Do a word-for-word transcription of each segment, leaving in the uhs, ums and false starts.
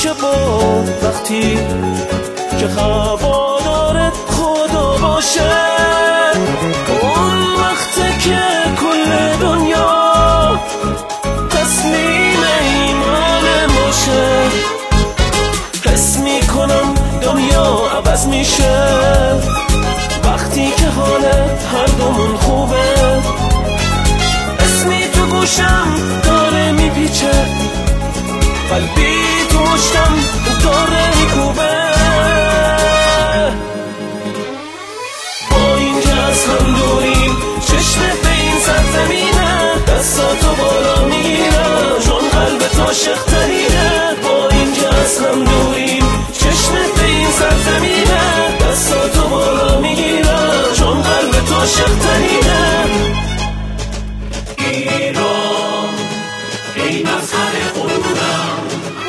میشه با وقتی که هوادارت خدا باشه. اون وقته که کل دنیا تسلیم ایمان باشه. حس میکنم دنیا عوض میشه وقتی که حال هر دومون خوبه. اسمی تو گوشم داره میپیچه، قلبی تو مشتم داره میکوبه. با این که از هم دوریم چشمت به این سرزمینه، دستاتو بالا میگیرم چون قلبت عاشق ترینه. با این که از هم دوریم چشمت به این سرزمینه، دستاتو بالا میگیرم چون قلبت عاشق ترینه. ایران ای مظهر غرورم،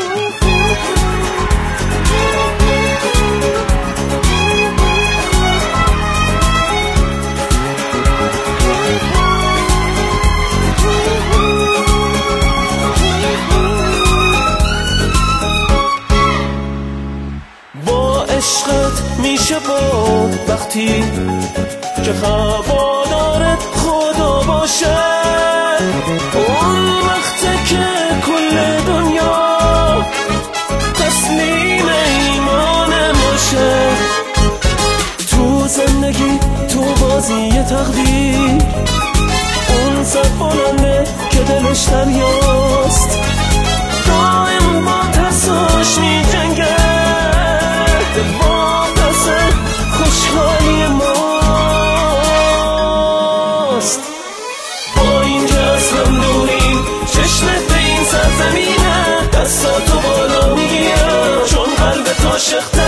با عشقت میشه با وقتی که هوادارت خدا باشه. اون وقته که کل دنیا تسلیم ایمان باشه. تو زندگی تو بازی تقدیر اون سر بلنده که دلش دریاست، دائم با ترساش می جنگه. دل با ترس خوشحالی ماست. با این که از هم دوریم چشمت به این سرزمینه، دستاتو بالا میگیرم چون قلبت عاشق